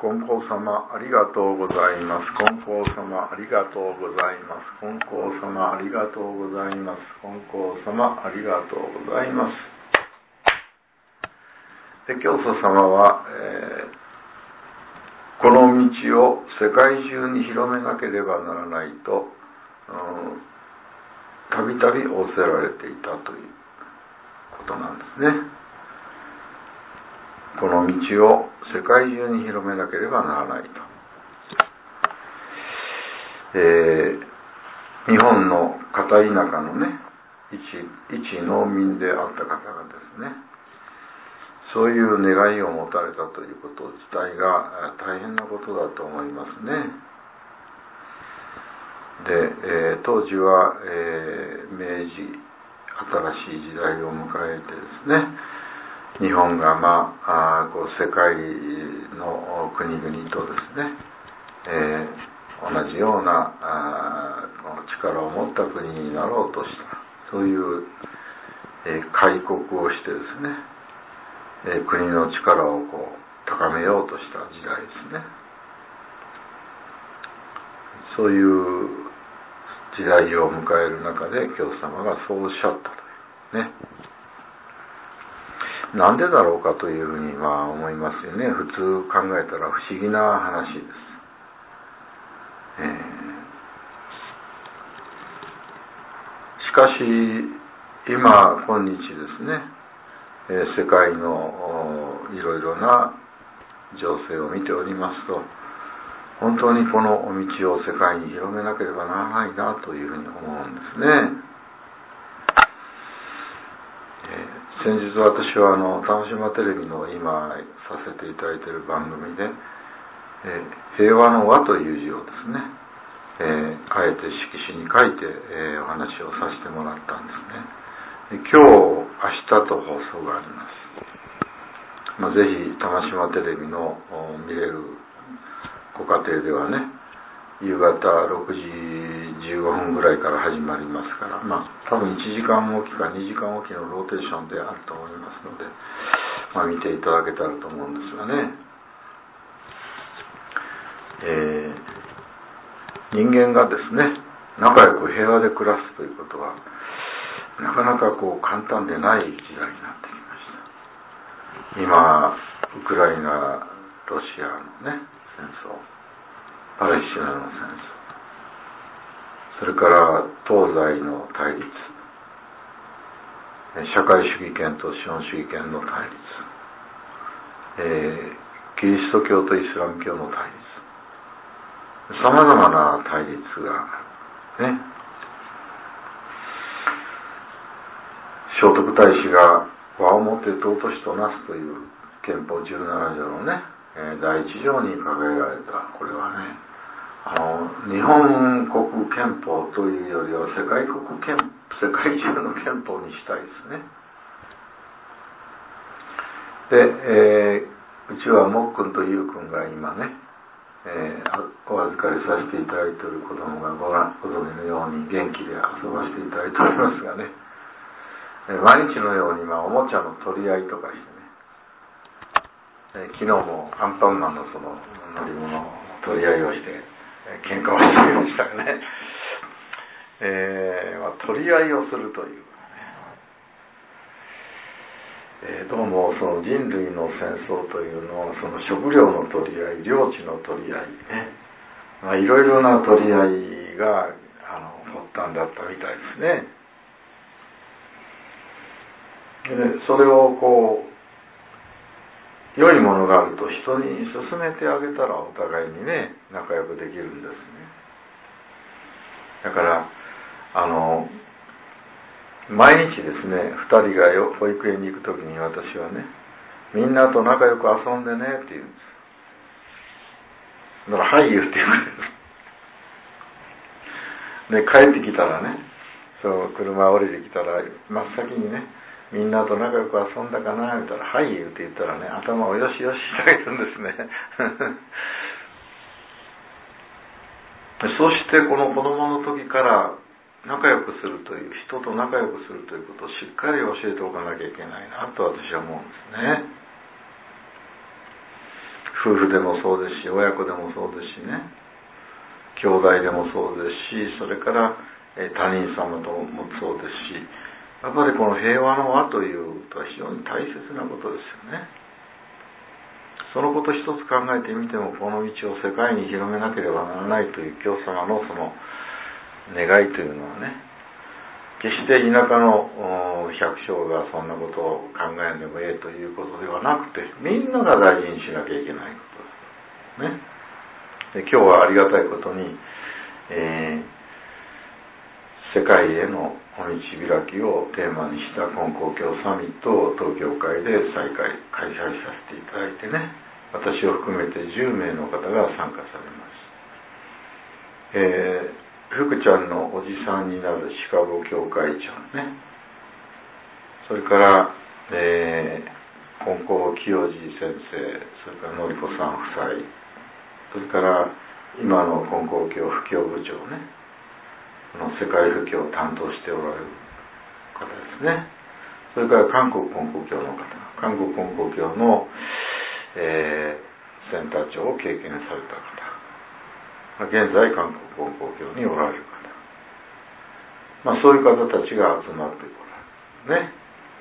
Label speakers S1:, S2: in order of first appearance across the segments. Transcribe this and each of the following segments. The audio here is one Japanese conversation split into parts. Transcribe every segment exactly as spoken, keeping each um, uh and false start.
S1: 金光様ありがとうございます。金光様ありがとうございます。金光様ありがとうございます。金光様ありがとうございます。で、教祖様は、えー、この道を世界中に広めなければならないとたびたび仰せられていたということなんですね。この道を世界中に広めなければならないと、えー、日本の片田舎のね一, 一農民であった方がですね、そういう願いを持たれたということ自体が大変なことだと思いますね。で、えー、当時は、えー、明治新しい時代を迎えてですね、日本が、まあ、あこう世界の国々とですね、えー、同じようなあこの力を持った国になろうとしたそういう、えー、開国をしてですね、えー、国の力をこう高めようとした時代ですね。そういう時代を迎える中で教祖様がそうおっしゃったというね。なんでだろうかというふうにまあ思いますよね。普通考えたら不思議な話です。えー、しかし今今日ですね、えー、世界のいろいろな情勢を見ておりますと、本当にこのお道を世界に広めなければならないなというふうに思うんですね。先日私はあの玉島テレビの今させていただいている番組で、えー、平和の和という字をですね、えー、あえて色紙に書いて、えー、お話をさせてもらったんですね。で今日明日と放送があります。まあ、ぜひ玉島テレビの見れるご家庭ではね、夕方ろくじじゅうごふんぐらいから始まりますから、まあ多分いちじかんおきかにじかんおきのローテーションであると思いますので、まあ、見ていただけたらと思うんですがね、えー、人間がですね仲良く平和で暮らすということはなかなかこう簡単でない時代になってきました。今ウクライナロシアのね戦争、パレスチナの戦争、それから東西の対立、社会主義権と資本主義権の対立、えー、キリスト教とイスラム教の対立、さまざまな対立がね、聖徳太子が和をもって尊しとなすという憲法じゅうなな条のね、だいいち条に掲げられた、これはね、あの日本国憲法というよりは世界国憲世界中の憲法にしたいですね。で、えー、うちはもっくんとゆうくんが今ね、えー、お預かりさせていただいている子供がご存知のように元気で遊ばせていただいておりますがね、えー、毎日のように、まあ、おもちゃの取り合いとかしてね、えー、昨日もアンパンマンのその乗り物の取り合いをして喧嘩をしていましたがね、えーまあ、取り合いをするという、えー、どうもその人類の戦争というのはその食料の取り合い、領地の取り合いね、まあ、いろいろな取り合いがあの発端だったみたいですね。でそれをこう良いものがあると人に勧めてあげたらお互いにね仲良くできるんですね。だからあの毎日ですねふたりが保育園に行くときに私はね、みんなと仲良く遊んでねって言うんです。だからはい言って言うで帰ってきたらね、そう車降りてきたら真っ先にね、みんなと仲良く遊んだかなみたいな、はい言うて言ったらね、頭をよしよししてあげるんですね。そしてこの子供の時から仲良くするという、人と仲良くするということをしっかり教えておかなきゃいけないなと私は思うんですね。 夫婦でもそうですし、親子でもそうですしね、兄弟でもそうですし、それから他人様ともそうですし、やっぱりこの平和の輪というとは非常に大切なことですよね。そのこと一つ考えてみても、この道を世界に広めなければならないという教様のその願いというのはね、決して田舎の百姓がそんなことを考えんでもええということではなくて、みんなが大事にしなきゃいけないことですね。で、今日はありがたいことに、えー、世界へのお道開きをテーマにした金光教サミットを東京会で再開開催させていただいてね、私を含めてじゅうめいの方が参加されます。えー福ちゃんのおじさんになるシカゴ教会長ね、それから、えー、金光清治先生、それからのりこさん夫妻、それから今の金光教布教部長ね、この世界布教を担当しておられる方ですね。それから韓国金光教の方、韓国金光教の、えー、センター長を経験された方、現在韓国金光教におられる方、まあ、そういう方たちが集まってこられるね、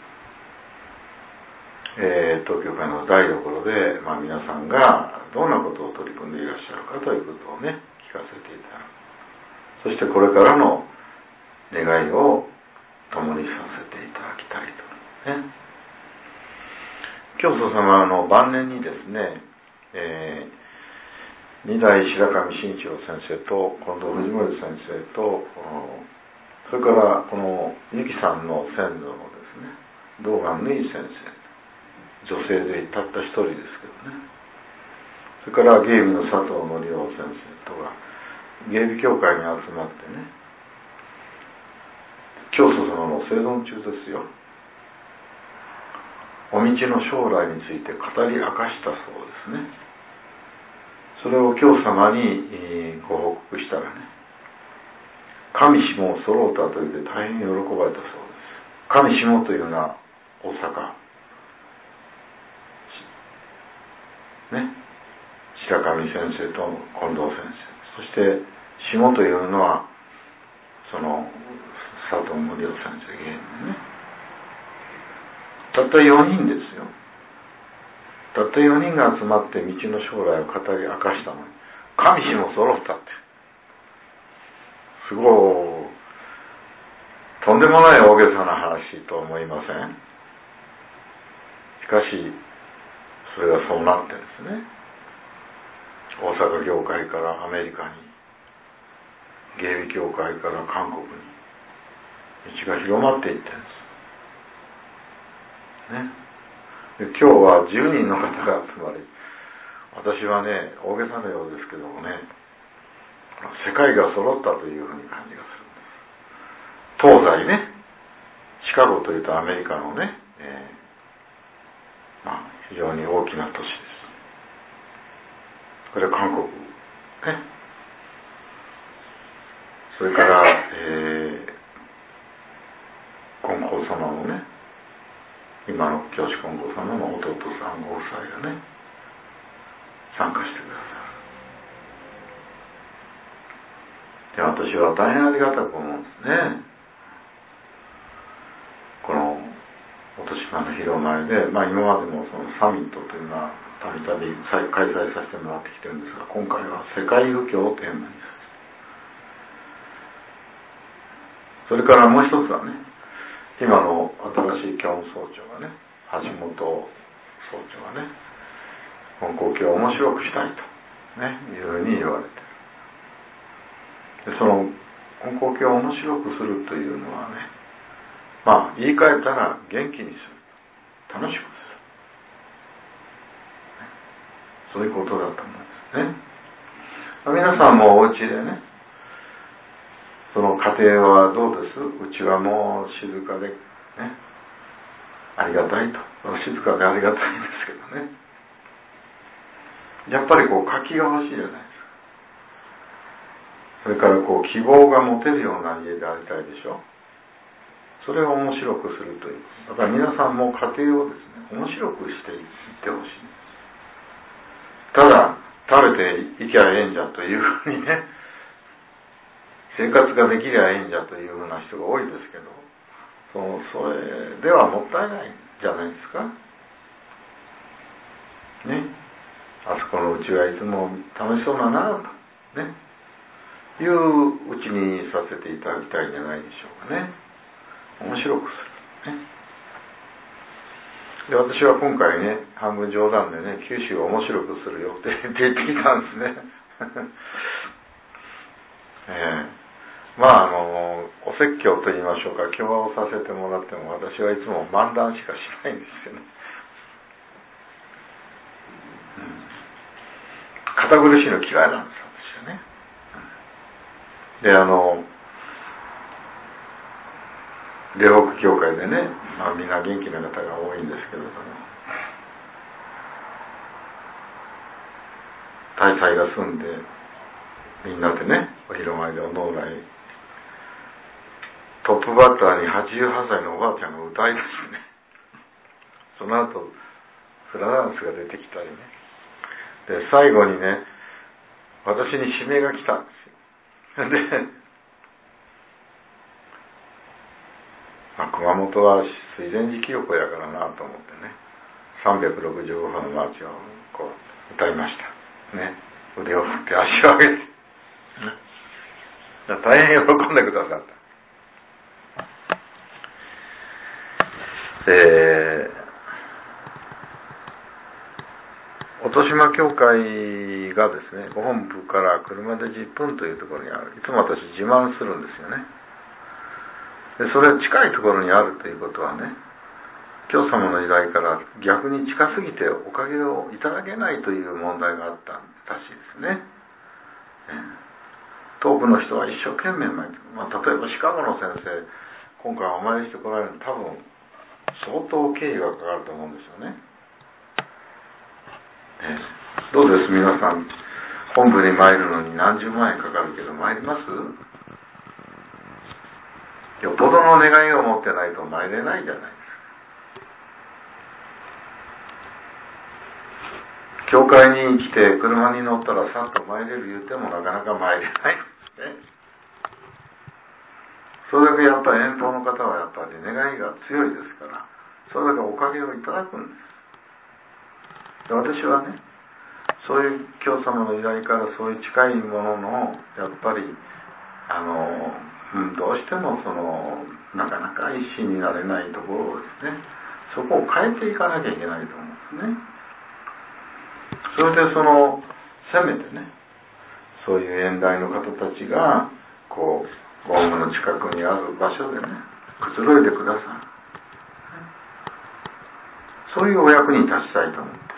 S1: えー、東京会の台所で、まあ、皆さんがどんなことを取り組んでいらっしゃるかということをね聞かせていただく。そしてこれからの願いを共にさせていただきたいとね。教祖様の晩年にですね、えー二代白上慎一郎先生と近藤藤森先生と、それからこのゆきさんの先祖のですね道元縫先生、女性でたった一人ですけどね、それから芸美の佐藤則夫先生とが芸美協会に集まってね、教祖様の生存中ですよ、お道の将来について語り明かしたそうですね。それを教様にご報告したらね、神下を揃うたと言って大変喜ばれたそうです。神下というのは大阪ね、白上先生と近藤先生、そして下というのはその佐藤則夫先生芸人ね、たったよにんですよ。たったよにんが集まって道の将来を語り明かしたのに、神下も揃ったって、すごいとんでもない大げさな話と思いません？しかしそれがそうなってるんですね。大阪教会からアメリカに、芸美教会から韓国に道が広まっていってるんですね。今日はじゅうにんの方が集まり、私はね、大げさなようですけどもね、世界が揃ったというふうに感じがするんです。東西ね、シカゴというとアメリカのね、えーまあ、非常に大きな都市です。それから韓国ね、それから、えー、金光様のね、今の教師金剛様の弟さんご夫妻がね参加してくださる。で、私は大変ありがたく思うんですね。このお年玉の披露前で、まあ、今までもそのサミットというのはたびたび開催させてもらってきてるんですが、今回は世界布教をテーマにさせて、それからもう一つはね、今の新しい教務総長がね、橋本総長がね、金光教を面白くしたいと、ね、いうふうに言われている。で、その金光教を面白くするというのはね、まあ言い換えたら元気にする、楽しくする、そういうことだと思うんですね。皆さんもお家でね、その家庭はどうです？うちはもう静かでね、ありがたいと、静かでありがたいんですけどね、やっぱりこう活気が欲しいじゃないですか。それからこう希望が持てるような家でありたいでしょ。それを面白くするという。だから皆さんも家庭をですね、面白くしていってほしいんです。 ただ食べていきゃええんじゃというふうにね、生活ができりゃええんじゃというふうな人が多いですけど、そのそれではもったいないんじゃないですかね。あそこのうちはいつも楽しそうだなとねいううちにさせていただきたいんじゃないでしょうかね。面白くするね。で、私は今回ね、半分冗談でね、九州を面白くする予定って言ってきたんですね。えー、まああのお説教と言いましょうか、教話をさせてもらっても、私はいつも漫談しかしないんですよね。うん、堅苦しいの嫌いなんですよ、私はね。で、あの霊北教会でね、まあみんな元気な方が多いんですけれども、大祭が済んでみんなでね、お広間でお能来、トップバッターにはちじゅうはっさいのおばあちゃんが歌い出すね。その後フラダンスが出てきたりね。で、最後にね、私に指名が来たんですよ。で、まあ、熊本は水前寺清子やからなと思ってね、さんびゃくろくじゅうごほんのマーチをこう歌いましたね。腕を振って足を上げて、ね、大変喜んでくださった。えー、音島教会がですね、ご本部から車でじゅっぷんというところにある。いつも私自慢するんですよね。で、それ近いところにあるということはね、教様の依頼から逆に近すぎておかげをいただけないという問題があったらしいですね。遠くの人は一生懸命参って、まあ、例えばシカゴの先生、今回お参りしてこられるの多分相当経費がかかると思うんですよね。えー、どうです皆さん、本部に参るのに何十万円かかるけど参ります？よっぽどの願いを持ってないと参れないじゃないですか。教会に来て車に乗ったらさっと参れる言ってもなかなか参れないですね。それだけやっぱり遠方の方はやっぱり願いが強いですから、それだけおかげをいただくんです。で、私はね、そういう教様の依頼からそういう近いもののやっぱりあの、うん、どうしてもそのなかなか一心になれないところをですね、そこを変えていかなきゃいけないと思うんですね。それでそのせめてね、そういう遠大の方たちがこうゴームの近くにある場所でね、くつろいでください。そういうお役に立ちたいと思って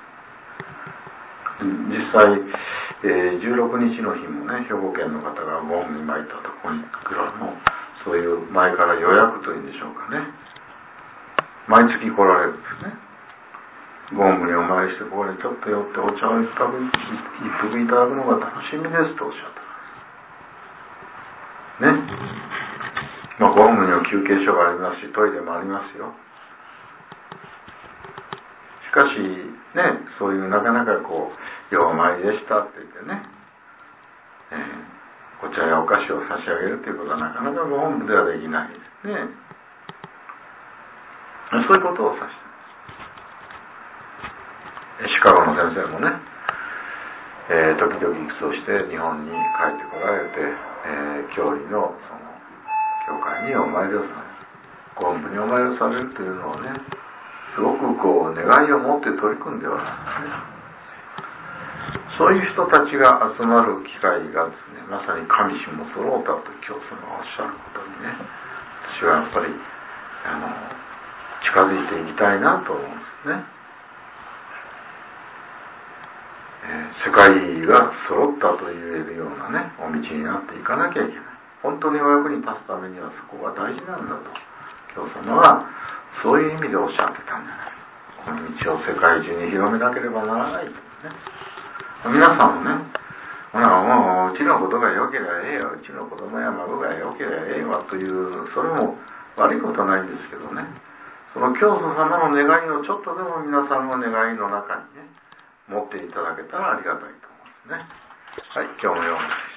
S1: います。実際、えー、じゅうろくにちの日もね、兵庫県の方がゴームに参ったところに来るのも、そういう前から予約というんでしょうかね、毎月来られるんですね。ゴームにお参りしてここにちょっと寄ってお茶を一服いただくのが楽しみですとおっしゃったね。まあ、ゴームには休憩所がありますし、トイレもありますよ。しかしね、そういうなかなかこうようお参りでしたって言ってね、えー、お茶やお菓子を差し上げるということはなかなかご本部ではできないですね。そういうことを指してシカゴの先生もね、えー、時々行くとして日本に帰ってこられて、えー、教理のその教会にお参りをされる、ゴームにお参りをされるというのをね、すごくこう願いを持って取り組んでは、ね、そういう人たちが集まる機会がですね、まさに神主も揃うたと教祖がおっしゃることにね、私はやっぱりあの近づいていきたいなと思うんですね。世界が揃ったと言えるようなね、お道になっていかなきゃいけない。本当にお役に立つためにはそこが大事なんだと教様はそういう意味でおっしゃってたんじゃない。この道を世界中に広めなければならないとね。皆さんもね、ほらもううちのことが良ければええよ、うちの子供や孫が良ければええわという、それも悪いことはないんですけどね、その教祖様の願いをちょっとでも皆さんの願いの中にね持っていただけたらありがたいと思いますね。はい、今日も読む。